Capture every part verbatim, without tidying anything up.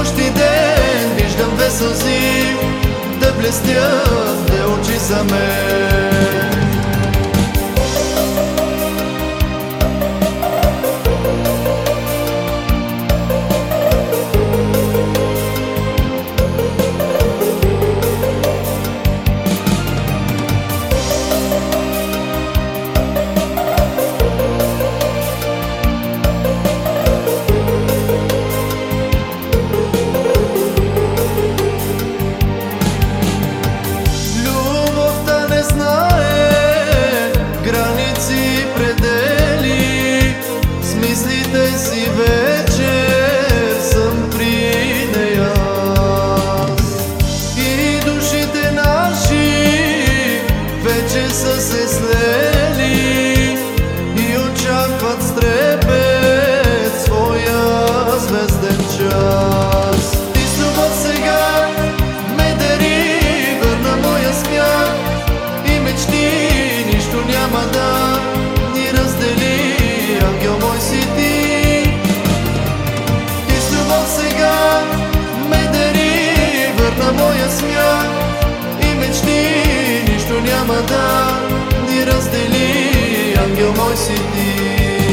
Нощ и ден виждам две сълзи да блестят две очи за мен. Си вечер съм при нея и душите наши вече са се слели и очакват с трепет своя звезден час. Ти с любов сега ме дари, върна моя смях и мечти, нищо няма да ни раздели, ангел мой си ти. Сега ме дари, върна моя смях и мечти, нищо няма да ни раздели, ангел мой си ти.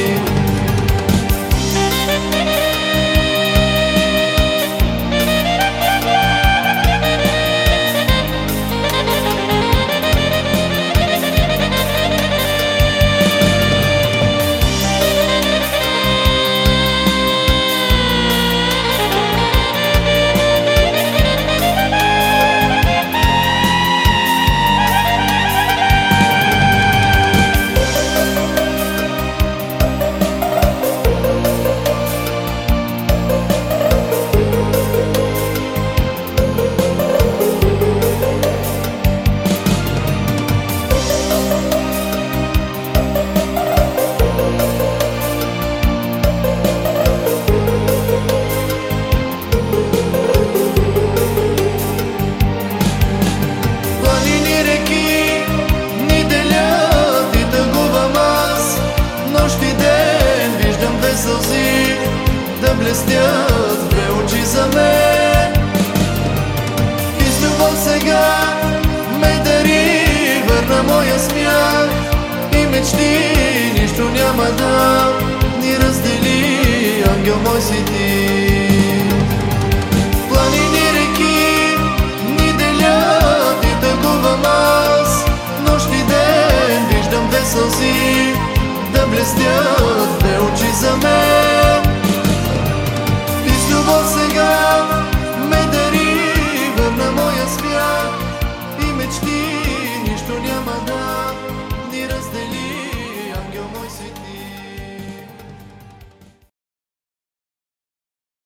Сълзи да блестят две очи за мен и с любов сега ме дари, върна моя смях и мечти, нищо няма да ни раздели, ангел мой си ти. Планини, реки ни делят и тъгувам аз, нощ и ден виждам две сълзи да блестят две очи за мен. И с любов сега